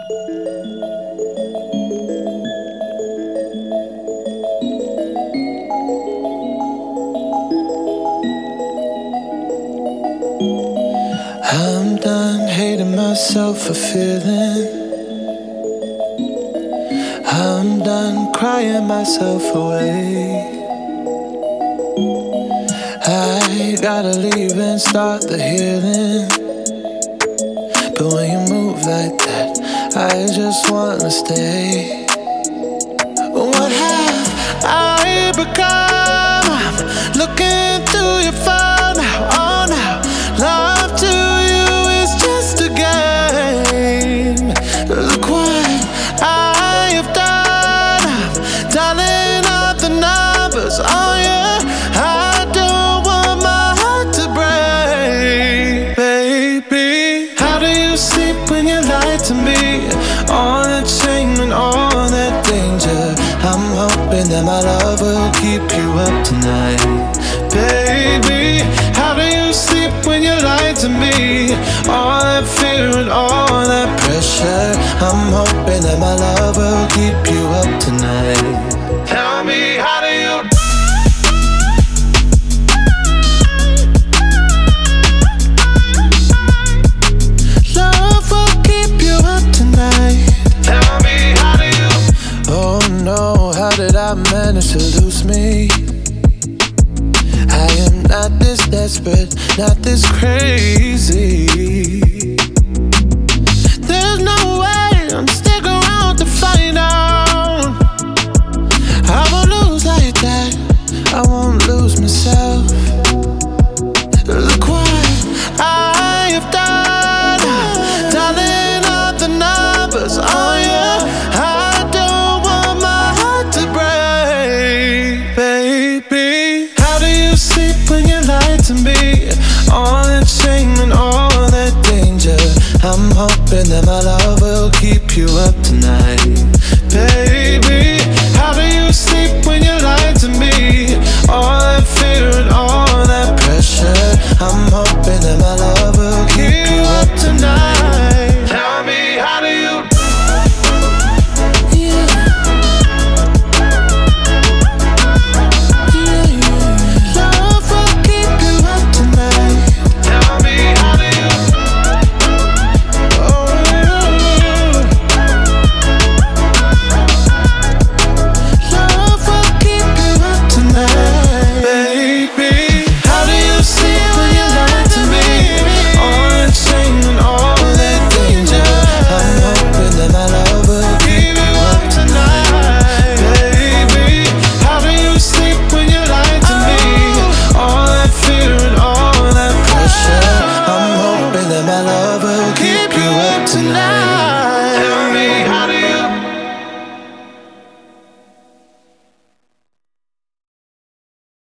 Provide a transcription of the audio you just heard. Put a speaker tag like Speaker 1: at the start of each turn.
Speaker 1: I'm done hating myself for feeling. I'm done crying myself away. I gotta leave and start the healing. But when you move like that, I just wanna stay. What have I become? I'm looking through your phone now, oh now. Love to you is just a game. Look what I have done. I'm dialing up the numbers, oh yeah. I don't want my heart to break, baby. How do you sleep when you lie to me? All that shame and all that danger. I'm hoping that my love will keep you up tonight, baby. How do you sleep when you lie to me? All that fear and all that pressure. I'm hoping that my love will keep you up tonight. Tell me, how do you? Love will keep you up tonight. Tell me, how do you? Oh no, how did I manage to lose me? I am not this desperate, not this crazy. There's no way I'm sticking around to find out. I won't lose like that, I won't lose myself. Look what I have done, dialing up the numbers, oh yeah. I don't want my heart to break, baby. How do you sleep when you lie to me? All that shame and all that danger. I'm hoping that my love will keep you up tonight, baby. How do you sleep when you lie to me? All that fear and all that pressure. I'm hoping that my love will keep you up tonight.